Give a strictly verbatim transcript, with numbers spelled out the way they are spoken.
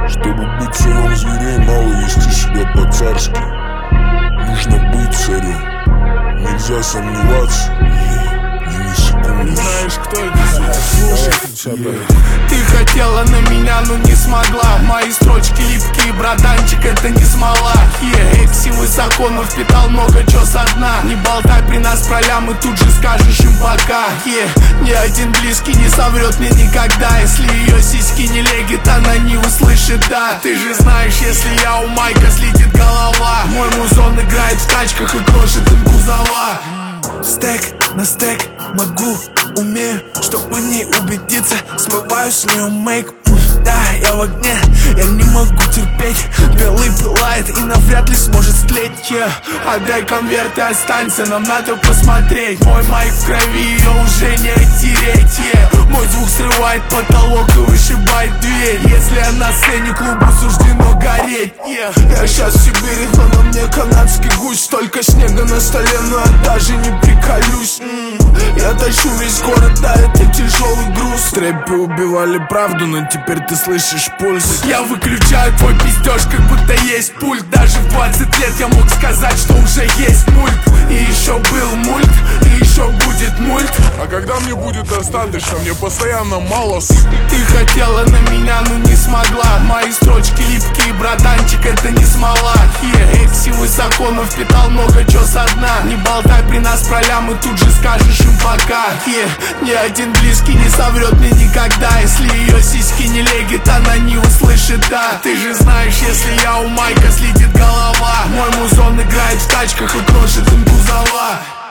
Чтобы быть царем зверей, мало вести себя по-царски. Нужно быть царем, нельзя сомневаться ни на секунду. Знаешь, кто это? Слушай, ты хотела на меня, но не смогла. Мои строчки липкие, братанчик, это не смола. Yeah, экси высоко, но впитал много чё со дна. Не болтай при нас про лямы, тут же скажешь им пока. Yeah, ни один близкий не соврет мне никогда. Если ее сиськи не легит, она не услышит, да. Ты же знаешь, если я у Майка, слетит голова. Мой музон играет в тачках и крошит им кузова. Стек на стек, могу, умею, чтобы не убедиться. Смываю с нее мейк. Да, я в огне, я не могу терпеть. Белый пылает и навряд ли сможет стлеть, yeah. Отдай конверт и останься, нам надо посмотреть. Мой майк в крови, ее уже не оттереть, yeah. Мой звук срывает потолок и вышибает дверь. Если я на сцене, клубу суждено гореть, yeah. Я сейчас в Сибири, но на мне канадский гусь. Столько снега на столе, но я даже не приколюсь. mm. Я тащу весь город, да, это тяжелый груз. Трэпы убивали правду, но теперь ты слышишь пульс. Я выключаю твой пиздеж, как будто есть пульт. Даже в двадцать лет я мог сказать, что уже есть мульт. И еще был мульт, и еще будет мульт. а когда мне будет достаточно, мне постоянно мало. Ты хотела на меня, но не смогла. Мои строчки липкие, братанчик, это не смола. Yeah, экси высоко, но впитал много чё со дна. Не болтай при нас про лямы, тут же скажешь им пока. Yeah, ни один близкий не соврет мне никогда. Если ее сиськи не легит, она не услышит, да. Ты же знаешь, если я у Майка, слетит голова. Мой музон играет в тачках и крошит им кузова.